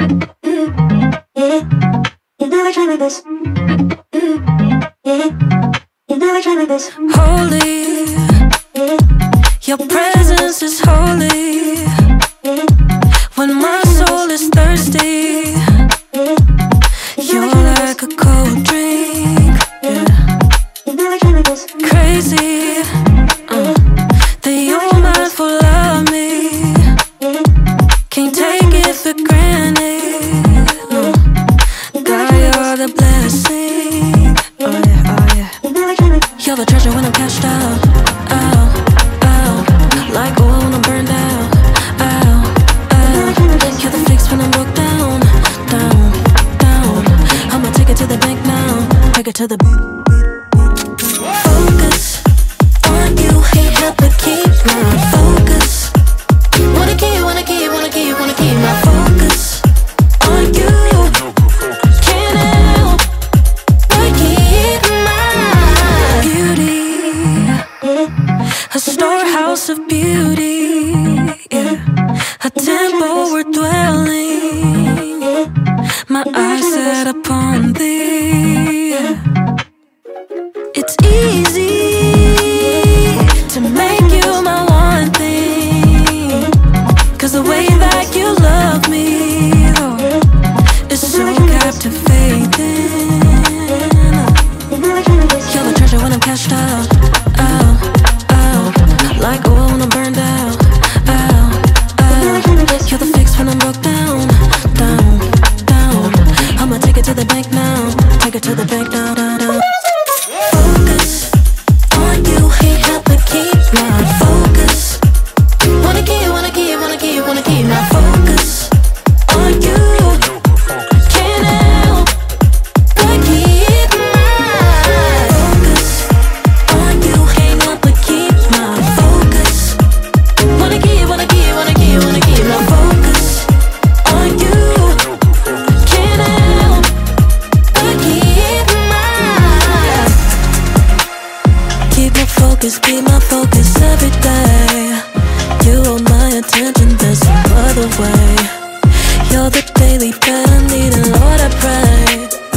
You never try like this. You never try like this. Holy, your presence is holy. When my soul is thirsty, you're like a cold drink. You never try like this. Crazy, that you're mindful of me. Can't take it for granted. God, you're the blessing. Oh yeah. You're the treasure when I'm cashed out. Like oil when I'm burned out. You're the fix when I'm broke down. I'ma take it to the bank now. Take it to the focus on you. Can't help but keep my focus. Wanna keep my focus on you. Can't help but keep my beauty. A storehouse of beauty, yeah. A temple we're dwelling. My eyes set upon thee, yeah. It's easy to make you my one thing, 'cause the way that you love me, oh, is so captivating. You're the treasure when I'm cashed out. Like oil when I'm burned out. You're the fix when I'm broke down. I'ma take it to the bank now. Take it to the bank now. Focus on you. Can't help but keep my focus. Wanna keep my focus on you. Can't help but keep my focus on you. Can't help but keep my focus. Wanna keep my focus on you. Can't help but keep my focus every day. You hold my attention, there's no other way. You're the daily bread I need, and Lord I pray.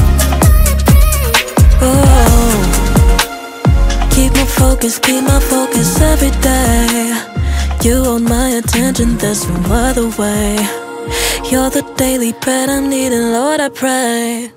Oh, keep my focus every day. You hold my attention, there's no other way. You're the daily bread I need, and Lord I pray.